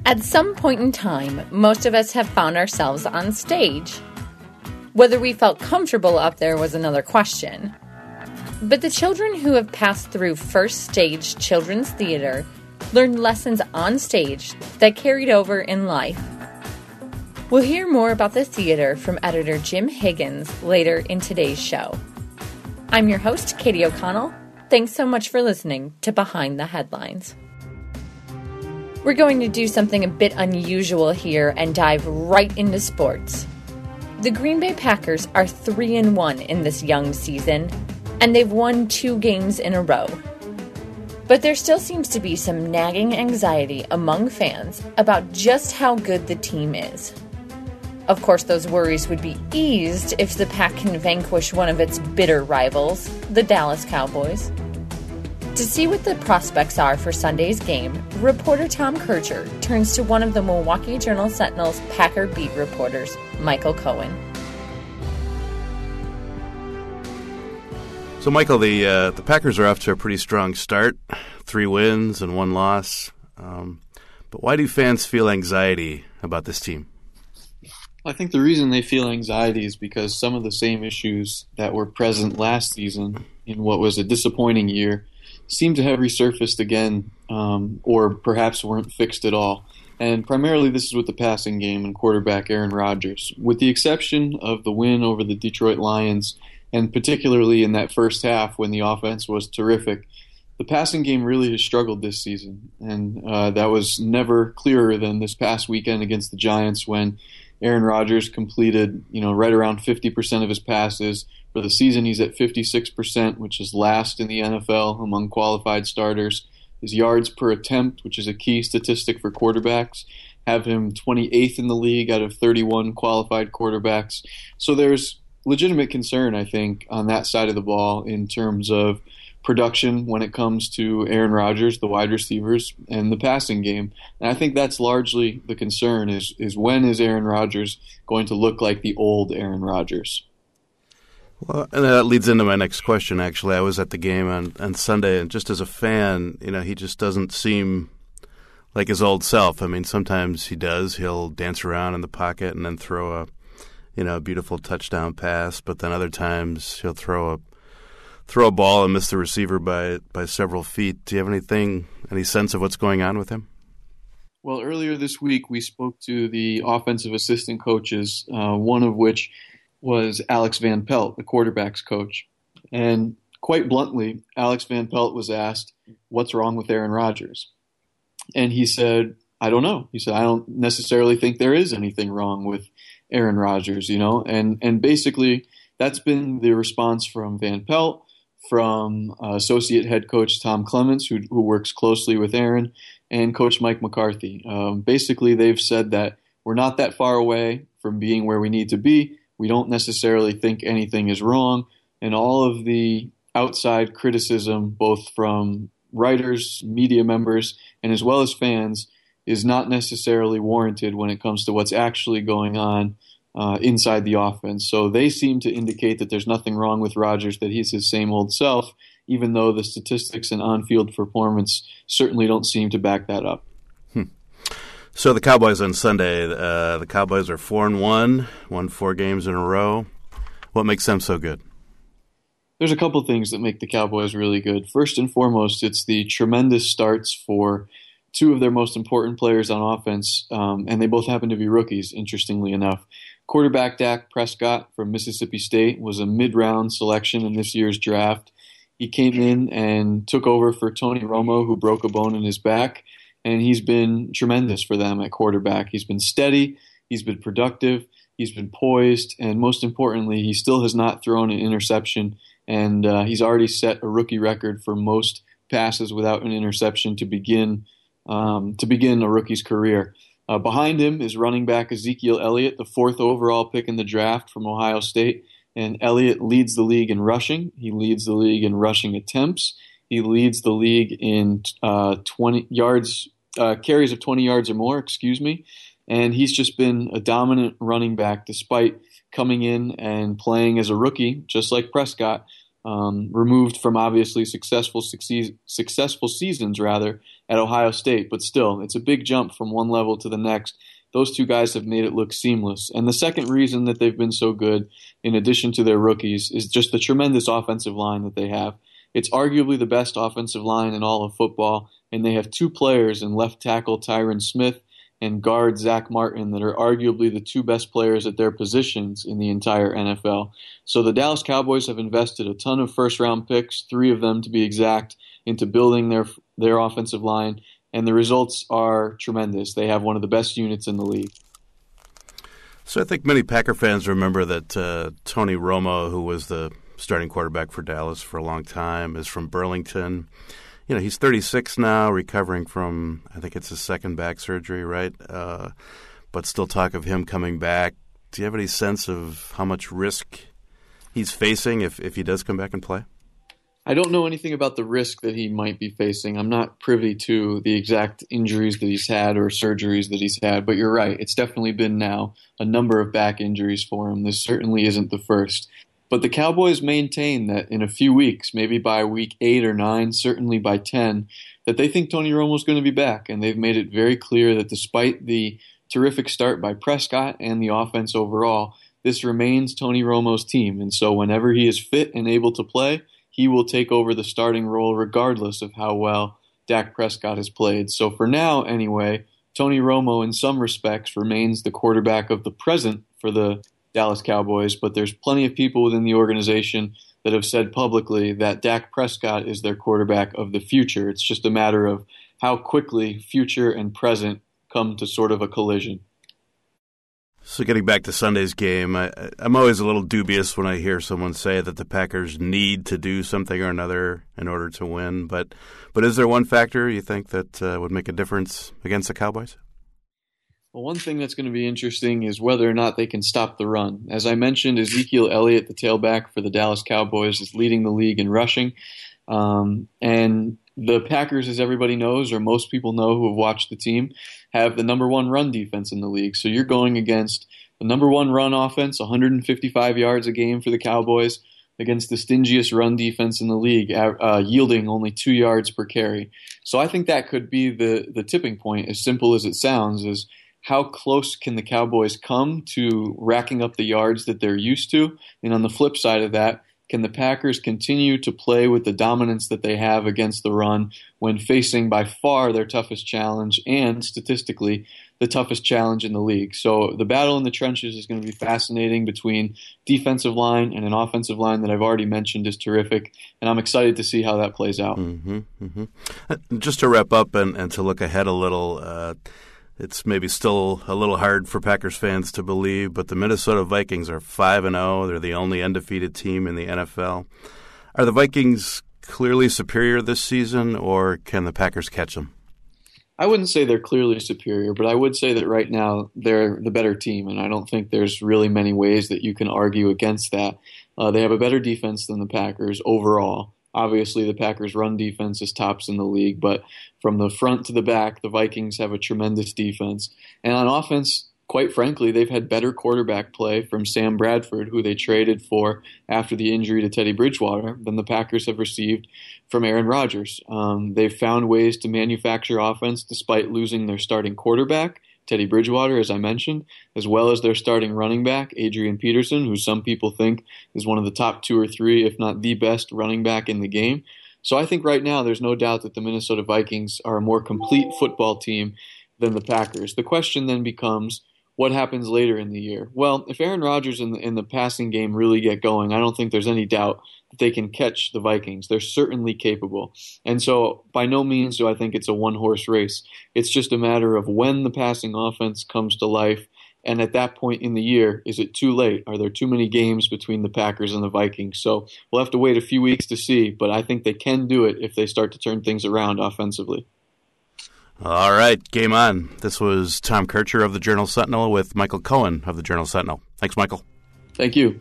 At some point in time, most of us have found ourselves on stage. Whether we felt comfortable up there was another question. But the children who have passed through First Stage Children's Theater learned lessons on stage that carried over in life. We'll hear more about the theater from editor Jim Higgins later in today's show. I'm your host, Katie O'Connell. Thanks so much for listening to Behind the Headlines. We're going to do something a bit unusual here and dive right into sports. The Green Bay Packers are 3-1 in this young season, and they've won 2 games in a row. But there still seems to be some nagging anxiety among fans about just how good the team is. Of course, those worries would be eased if the Pack can vanquish one of its bitter rivals, the Dallas Cowboys. To see what the prospects are for Sunday's game, reporter Tom Kircher turns to one of the Milwaukee Journal-Sentinel's Packer beat reporters, Michael Cohen. So, Michael, the Packers are off to a pretty strong start, 3 wins and 1 loss. But why do fans feel anxiety about this team? I think the reason they feel anxiety is because some of the same issues that were present last season in what was a disappointing year seem to have resurfaced again, or perhaps weren't fixed at all. And primarily this is with the passing game and quarterback Aaron Rodgers. With the exception of the win over the Detroit Lions, and particularly in that first half when the offense was terrific, the passing game really has struggled this season. And that was never clearer than this past weekend against the Giants when Aaron Rodgers completed, right around 50% of his passes. For the season, he's at 56%, which is last in the NFL among qualified starters. His yards per attempt, which is a key statistic for quarterbacks, have him 28th in the league out of 31 qualified quarterbacks. So there's legitimate concern, I think, on that side of the ball in terms of production when it comes to Aaron Rodgers, the wide receivers, and the passing game. And I think that's largely the concern is when is Aaron Rodgers going to look like the old Aaron Rodgers? Well, and that leads into my next question, actually. I was at the game on Sunday, and just as a fan, he just doesn't seem like his old self. I mean, sometimes he does. He'll dance around in the pocket and then throw a beautiful touchdown pass, but then other times he'll throw a ball and miss the receiver by several feet. Do you have any sense of what's going on with him? Well, earlier this week we spoke to the offensive assistant coaches, one of which was Alex Van Pelt, the quarterback's coach. And quite bluntly, Alex Van Pelt was asked, what's wrong with Aaron Rodgers? And he said, I don't know. He said, I don't necessarily think there is anything wrong with Aaron Rodgers, And basically, that's been the response from Van Pelt, from associate head coach Tom Clements, who works closely with Aaron, and coach Mike McCarthy. Basically, they've said that we're not that far away from being where we need to be. We don't necessarily think anything is wrong. And all of the outside criticism, both from writers, media members, and as well as fans, is not necessarily warranted when it comes to what's actually going on inside the offense. So they seem to indicate that there's nothing wrong with Rodgers, that he's his same old self, even though the statistics and on-field performance certainly don't seem to back that up. So the Cowboys on Sunday, the Cowboys are 4-1, won 4 games in a row. What makes them so good? There's a couple things that make the Cowboys really good. First and foremost, it's the tremendous starts for 2 of their most important players on offense, and they both happen to be rookies, interestingly enough. Quarterback Dak Prescott from Mississippi State was a mid-round selection in this year's draft. He came in and took over for Tony Romo, who broke a bone in his back, and he's been tremendous for them at quarterback. He's been steady, he's been productive, he's been poised, and most importantly, he still has not thrown an interception, and he's already set a rookie record for most passes without an interception to begin a rookie's career. Behind him is running back Ezekiel Elliott, the 4th overall pick in the draft from Ohio State, and Elliott leads the league in rushing. He leads the league in rushing attempts. He leads the league in 20 yards, carries of 20 yards or more, and he's just been a dominant running back despite coming in and playing as a rookie, just like Prescott, removed from obviously successful seasons at Ohio State, but still, it's a big jump from one level to the next. Those two guys have made it look seamless. And the second reason that they've been so good, in addition to their rookies, is just the tremendous offensive line that they have. It's arguably the best offensive line in all of football, and they have two players in left tackle Tyron Smith and guard Zach Martin that are arguably the two best players at their positions in the entire NFL. So the Dallas Cowboys have invested a ton of first-round picks, 3 of them to be exact, into building their offensive line, and the results are tremendous. They have one of the best units in the league. So I think many Packer fans remember that Tony Romo, who was the starting quarterback for Dallas for a long time, is from Burlington. You know, he's 36 now, recovering from, I think it's his second back surgery, right? But still talk of him coming back. Do you have any sense of how much risk he's facing if he does come back and play? I don't know anything about the risk that he might be facing. I'm not privy to the exact injuries that he's had or surgeries that he's had, but you're right. It's definitely been now a number of back injuries for him. This certainly isn't the first. But the Cowboys maintain that in a few weeks, maybe by week 8 or 9, certainly by 10, that they think Tony Romo's going to be back. And they've made it very clear that despite the terrific start by Prescott and the offense overall, this remains Tony Romo's team. And so whenever he is fit and able to play, he will take over the starting role regardless of how well Dak Prescott has played. So for now, anyway, Tony Romo in some respects remains the quarterback of the present for the Dallas Cowboys, but there's plenty of people within the organization that have said publicly that Dak Prescott is their quarterback of the future. It's just a matter of how quickly future and present come to sort of a collision. So getting back to Sunday's game, I'm always a little dubious when I hear someone say that the Packers need to do something or another in order to win. But is there one factor you think that would make a difference against the Cowboys? Well, one thing that's going to be interesting is whether or not they can stop the run. As I mentioned, Ezekiel Elliott, the tailback for the Dallas Cowboys, is leading the league in rushing. And the Packers, as everybody knows, or most people know who have watched the team, have the number 1 run defense in the league. So you're going against the number 1 run offense, 155 yards a game for the Cowboys, against the stingiest run defense in the league, yielding only 2 yards per carry. So I think that could be the tipping point, as simple as it sounds, is how close can the Cowboys come to racking up the yards that they're used to? And on the flip side of that, can the Packers continue to play with the dominance that they have against the run when facing by far their toughest challenge and, statistically, the toughest challenge in the league? So the battle in the trenches is going to be fascinating between defensive line and an offensive line that I've already mentioned is terrific, and I'm excited to see how that plays out. Just to wrap up and to look ahead a little, it's maybe still a little hard for Packers fans to believe, but the Minnesota Vikings are 5-0. They're the only undefeated team in the NFL. Are the Vikings clearly superior this season, or can the Packers catch them? I wouldn't say they're clearly superior, but I would say that right now they're the better team, and I don't think there's really many ways that you can argue against that. They have a better defense than the Packers overall. Obviously, the Packers' run defense is tops in the league, but from the front to the back, the Vikings have a tremendous defense. And on offense, quite frankly, they've had better quarterback play from Sam Bradford, who they traded for after the injury to Teddy Bridgewater, than the Packers have received from Aaron Rodgers. They've found ways to manufacture offense despite losing their starting quarterback, Teddy Bridgewater, as I mentioned, as well as their starting running back, Adrian Peterson, who some people think is one of the top 2 or 3, if not the best running back in the game. So I think right now there's no doubt that the Minnesota Vikings are a more complete football team than the Packers. The question then becomes, what happens later in the year? Well, if Aaron Rodgers and the passing game really get going, I don't think there's any doubt that they can catch the Vikings. They're certainly capable. And so by no means do I think it's a one-horse race. It's just a matter of when the passing offense comes to life, and at that point in the year, is it too late? Are there too many games between the Packers and the Vikings? So we'll have to wait a few weeks to see, but I think they can do it if they start to turn things around offensively. All right, game on. This was Tom Kircher of the Journal-Sentinel with Michael Cohen of the Journal-Sentinel. Thanks, Michael. Thank you.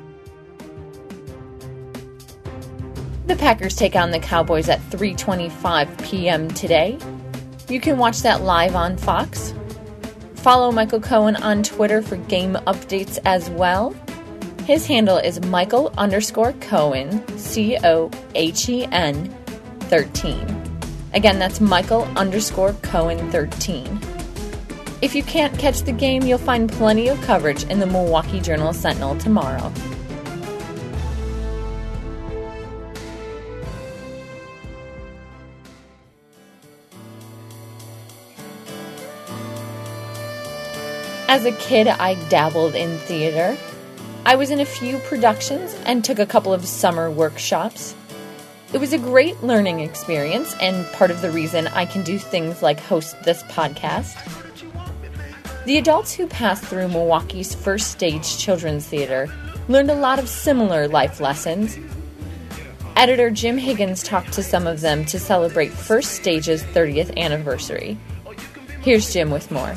The Packers take on the Cowboys at 3:25 p.m. today. You can watch that live on Fox. Follow Michael Cohen on Twitter for game updates as well. His handle is Michael_Cohen, Cohen, 13. Again, that's Michael_Cohen13. If you can't catch the game, you'll find plenty of coverage in the Milwaukee Journal-Sentinel tomorrow. As a kid, I dabbled in theater. I was in a few productions and took a couple of summer workshops. It was a great learning experience and part of the reason I can do things like host this podcast. The adults who passed through Milwaukee's First Stage Children's Theater learned a lot of similar life lessons. Editor Jim Higgins talked to some of them to celebrate First Stage's 30th anniversary. Here's Jim with more.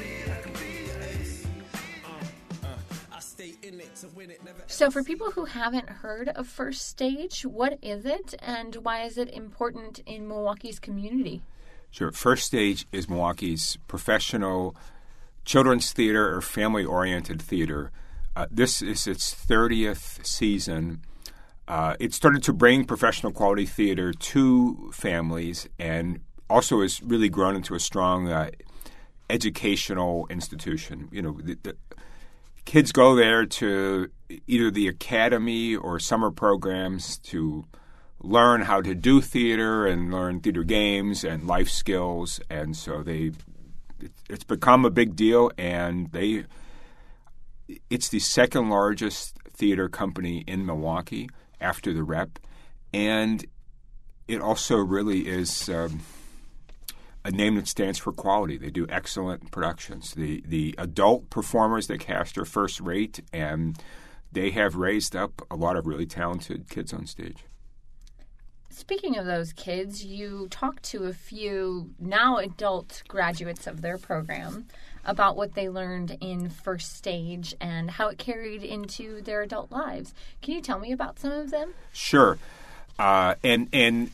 So for people who haven't heard of First Stage, what is it and why is it important in Milwaukee's community? Sure. First Stage is Milwaukee's professional children's theater or family-oriented theater. This is its 30th season. It started to bring professional quality theater to families and also has really grown into a strong educational institution. You know, the kids go there to either the academy or summer programs to learn how to do theater and learn theater games and life skills, and so it's become a big deal. And it's the second largest theater company in Milwaukee after the Rep, and it also really is a name that stands for quality. They do excellent productions. The adult performers they cast are first rate, and they have raised up a lot of really talented kids on stage. Speaking of those kids, you talked to a few now adult graduates of their program about what they learned in First Stage and how it carried into their adult lives. Can you tell me about some of them? Sure. And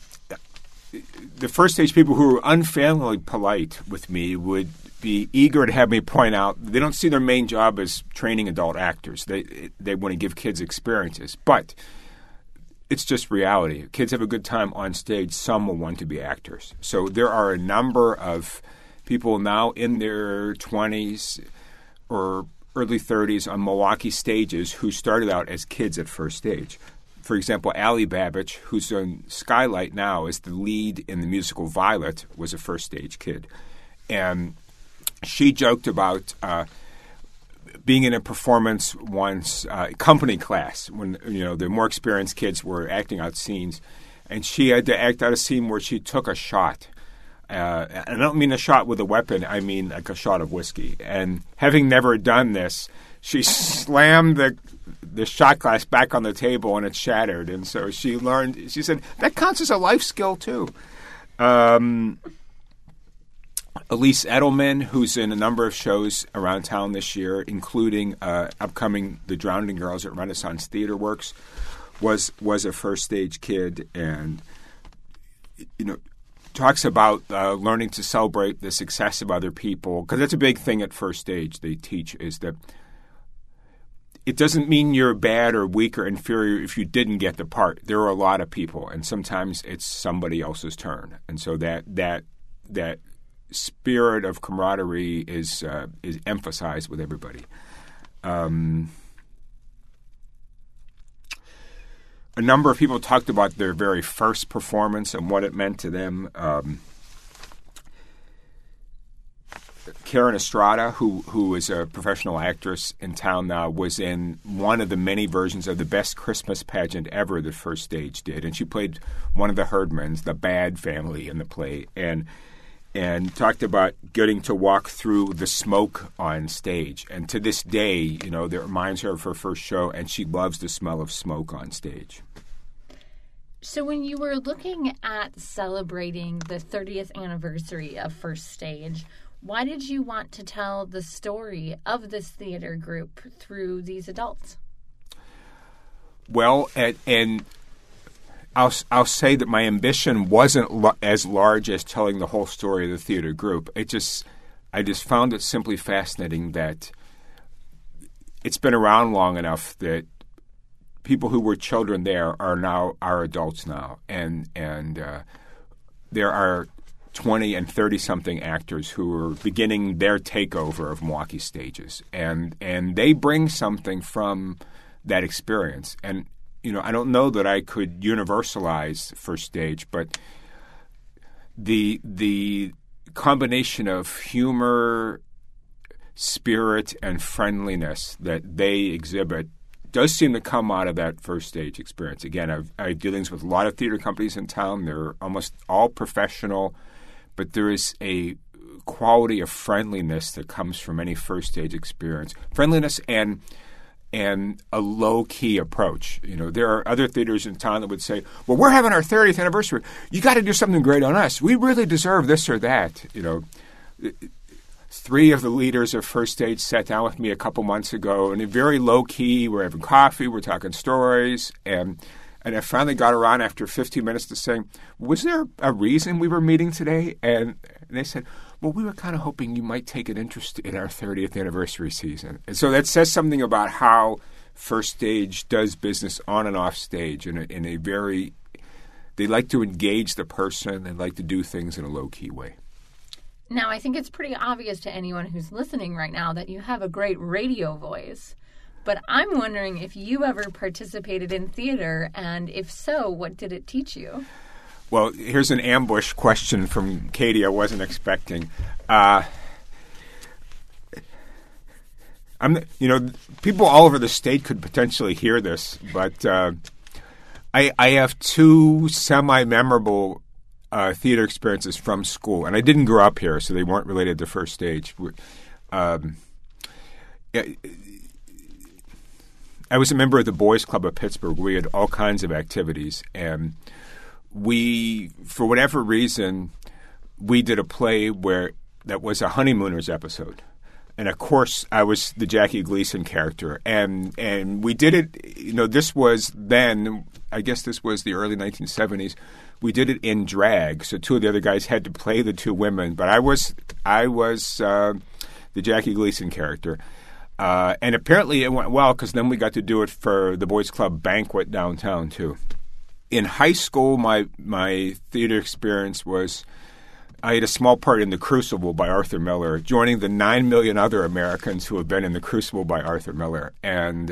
the First Stage people who are unfailingly polite with me would be eager to have me point out they don't see their main job as training adult actors. They want to give kids experiences. But it's just reality. Kids have a good time on stage. Some will want to be actors. So there are a number of people now in their 20s or early 30s on Milwaukee stages who started out as kids at First Stage. For example, Allie Babbage, who's on Skylight now as the lead in the musical Violet, was a First Stage kid. And she joked about being in a performance once, company class, when the more experienced kids were acting out scenes, and she had to act out a scene where she took a shot. And I don't mean a shot with a weapon, I mean like a shot of whiskey. And having never done this, she slammed the shot glass back on the table and it shattered. And so she learned, she said, that counts as a life skill too. Elise Edelman, who's in a number of shows around town this year, including upcoming The Drowning Girls at Renaissance Theater Works, was a First Stage kid, and talks about learning to celebrate the success of other people, because that's a big thing at First Stage. They teach is that it doesn't mean you're bad or weak or inferior if you didn't get the part. There are a lot of people, and sometimes it's somebody else's turn, and so that spirit of camaraderie is emphasized with everybody. A number of people talked about their very first performance and what it meant to them. Karen Estrada, who is a professional actress in town now, was in one of the many versions of the best Christmas pageant ever that First Stage did, and she played one of the Herdmans, the bad family in the play, and talked about getting to walk through the smoke on stage. And to this day, that reminds her of her first show, and she loves the smell of smoke on stage. So when you were looking at celebrating the 30th anniversary of First Stage, why did you want to tell the story of this theater group through these adults? Well, and I'll say that my ambition wasn't as large as telling the whole story of the theater group. I just found it simply fascinating that it's been around long enough that people who were children there are adults now, and there are 20 and 30-something actors who are beginning their takeover of Milwaukee stages. And they bring something from that experience. And, I don't know that I could universalize First Stage, but the combination of humor, spirit, and friendliness that they exhibit does seem to come out of that First Stage experience. Again, I have dealings with a lot of theater companies in town. They're almost all professional, but there is a quality of friendliness that comes from any First Stage experience. Friendliness and a low-key approach. There are other theaters in town that would say, well, we're having our 30th anniversary. You got to do something great on us. We really deserve this or that. 3 of the leaders of First Stage sat down with me a couple months ago, and very low-key. We're having coffee. We're talking stories. And I finally got around after 15 minutes to saying, was there a reason we were meeting today? And they said, well, we were kind of hoping you might take an interest in our 30th anniversary season. And so that says something about how First Stage does business on and off stage in a very – they like to engage the person. They like to do things in a low-key way. Now, I think it's pretty obvious to anyone who's listening right now that you have a great radio voice. But I'm wondering if you ever participated in theater, and if so, what did it teach you? Well, here's an ambush question from Katie I wasn't expecting. People all over the state could potentially hear this, but I have 2 semi-memorable theater experiences from school, and I didn't grow up here, so they weren't related to First Stage. I was a member of the Boys Club of Pittsburgh. We had all kinds of activities, and we, for whatever reason, we did a play that was a Honeymooners episode. And, of course, I was the Jackie Gleason character. And we did it, this was then, I guess this was the early 1970s. We did it in drag. So 2 of the other guys had to play the 2 women. But I was the Jackie Gleason character. And apparently it went well because then we got to do it for the Boys Club banquet downtown, too. In high school, my theater experience was I had a small part in The Crucible by Arthur Miller, joining the 9 million other Americans who have been in The Crucible by Arthur Miller. And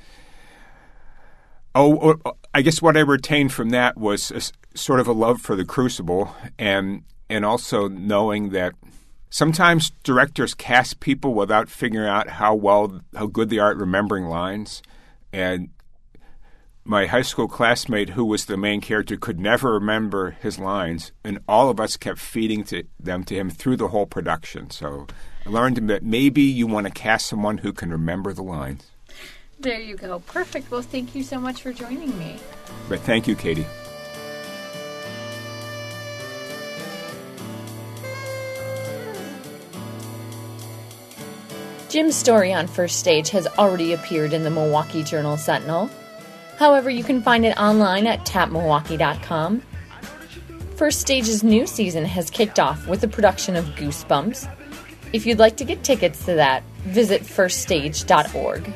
I guess what I retained from that was sort of a love for The Crucible and also knowing that sometimes directors cast people without figuring out how good they are at remembering lines. And my high school classmate, who was the main character, could never remember his lines, and all of us kept feeding them to him through the whole production. So I learned that maybe you want to cast someone who can remember the lines. There you go. Perfect. Well, thank you so much for joining me. But thank you, Katie. Jim's story on First Stage has already appeared in the Milwaukee Journal-Sentinel. However, you can find it online at tapmilwaukee.com. First Stage's new season has kicked off with the production of Goosebumps. If you'd like to get tickets to that, visit firststage.org.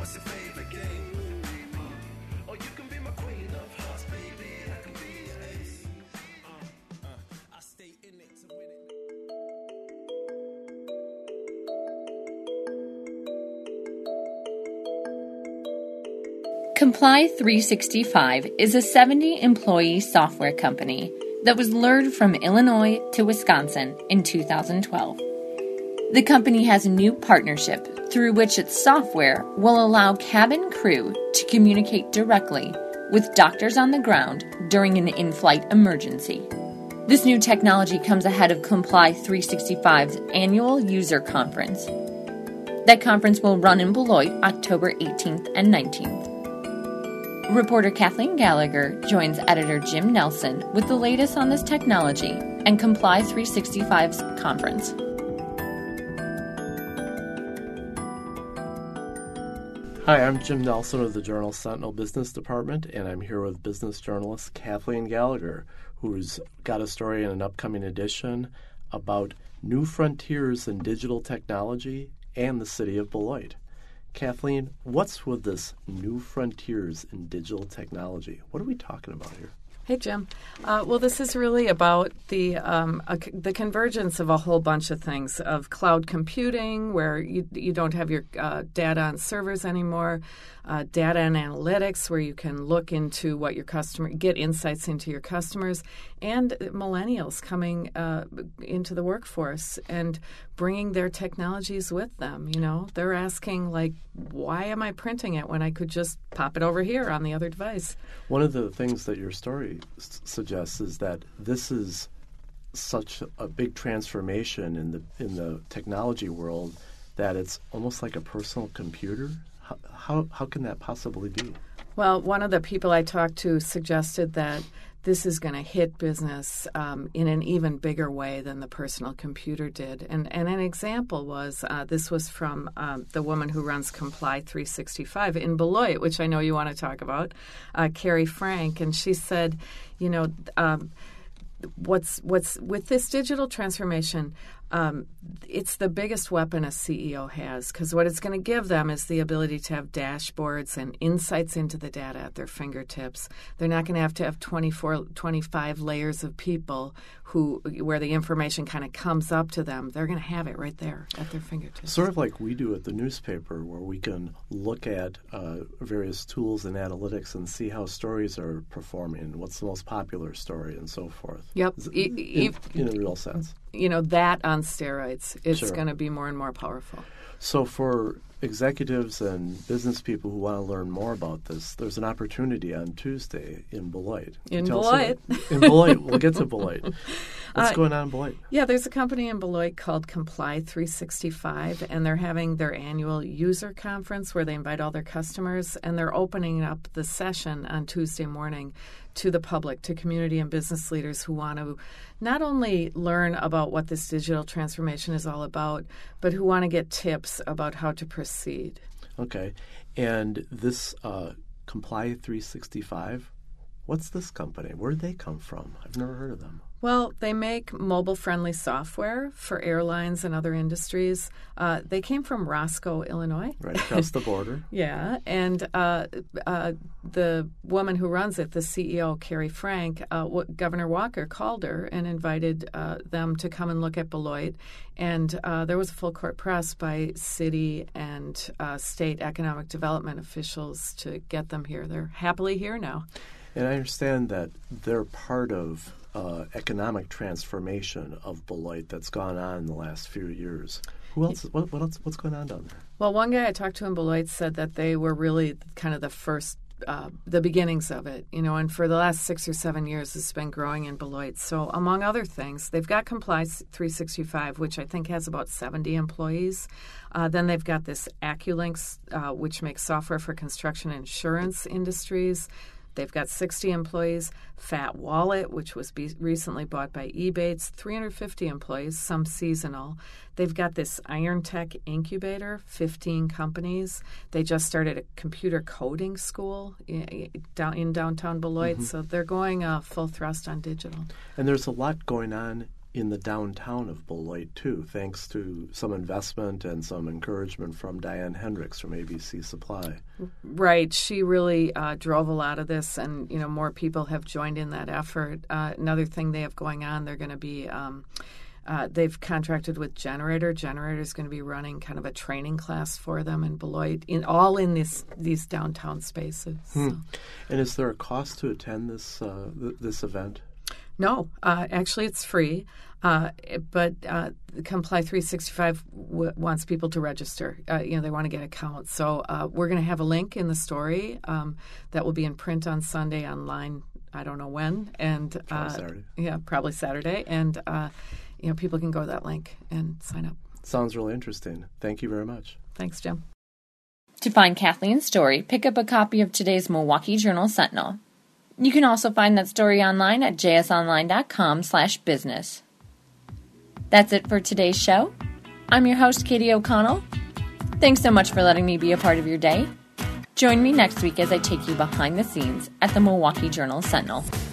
Comply 365 is a 70-employee software company that was lured from Illinois to Wisconsin in 2012. The company has a new partnership through which its software will allow cabin crew to communicate directly with doctors on the ground during an in-flight emergency. This new technology comes ahead of Comply 365's annual user conference. That conference will run in Beloit October 18th and 19th. Reporter Kathleen Gallagher joins editor Jim Nelson with the latest on this technology and Comply 365's conference. Hi, I'm Jim Nelson of the Journal-Sentinel Business Department, and I'm here with business journalist Kathleen Gallagher, who's got a story in an upcoming edition about new frontiers in digital technology and the city of Beloit. Kathleen, what's with this new frontiers in digital technology? What are we talking about here? Hey, Jim. Well, this is really about the convergence of a whole bunch of things, of cloud computing, where you don't have your data on servers anymore, data and analytics, where you can look into what your get insights into your customers, and millennials coming into the workforce and bringing their technologies with them. You know, they're asking, like, why am I printing it when I could just pop it over here on the other device? One of the things that your story suggests is that this is such a big transformation in the technology world that it's almost like a personal computer. How can that possibly be? Well, one of the people I talked to suggested that this is going to hit business in an even bigger way than the personal computer did. And an example was, this was from the woman who runs Comply 365 in Beloit, which I know you want to talk about, Carrie Frank. And she said, you know, what's with this digital transformation, it's the biggest weapon a CEO has, because what it's going to give them is the ability to have dashboards and insights into the data at their fingertips. They're not going to have 25 layers of people where the information kind of comes up to them. They're going to have it right there at their fingertips. Sort of like we do at the newspaper, where we can look at various tools and analytics and see how stories are performing, what's the most popular story, and so forth. Yep. In a real sense. You know, that on steroids. It's Sure. going to be more and more powerful. So for executives and business people who want to learn more about this, there's an opportunity on Tuesday in Beloit. In Tell us Beloit. In Beloit. We'll get to Beloit. What's going on in Beloit? Yeah, there's a company in Beloit called Comply 365, and they're having their annual user conference where they invite all their customers, and they're opening up the session on Tuesday morning to the public, to community and business leaders who want to not only learn about what this digital transformation is all about, but who want to get tips about how to proceed. Okay. And this Comply 365, what's this company? Where did they come from? I've never heard of them. Well, they make mobile-friendly software for airlines and other industries. They came from Roscoe, Illinois. Right across the border. Yeah, and the woman who runs it, the CEO, Carrie Frank, Governor Walker called her and invited them to come and look at Beloit. And there was a full court press by city and state economic development officials to get them here. They're happily here now. And I understand that they're part of economic transformation of Beloit that's gone on in the last few years. Who else? What else? What's going on down there? Well, one guy I talked to in Beloit said that they were really kind of the first, the beginnings of it, you know, and for the last 6 or 7 years it's been growing in Beloit. So among other things, they've got Comply 365, which I think has about 70 employees. Then they've got this AccuLynx, which makes software for construction and insurance industries. They've got 60 employees. Fat Wallet, which was recently bought by Ebates, 350 employees, some seasonal. They've got this Iron Tech incubator, 15 companies. They just started a computer coding school in downtown Beloit, so they're going full thrust on digital. And there's a lot going on in the downtown of Beloit, too, thanks to some investment and some encouragement from Diane Hendricks from ABC Supply. Right. She really drove a lot of this, and, you know, more people have joined in that effort. Another thing they have going on, they're going to be they've contracted with Generator. Generator is going to be running kind of a training class for them in Beloit, in these downtown spaces. So. And is there a cost to attend this event? No, actually it's free, but Comply 365 wants people to register. They want to get accounts. So we're going to have a link in the story that will be in print on Sunday, online, I don't know when. And Probably Saturday. Yeah, probably Saturday. And, people can go to that link and sign up. Sounds really interesting. Thank you very much. Thanks, Jim. To find Kathleen's story, pick up a copy of today's Milwaukee Journal Sentinel. You can also find that story online at jsonline.com/business. That's it for today's show. I'm your host, Katie O'Connell. Thanks so much for letting me be a part of your day. Join me next week as I take you behind the scenes at the Milwaukee Journal Sentinel.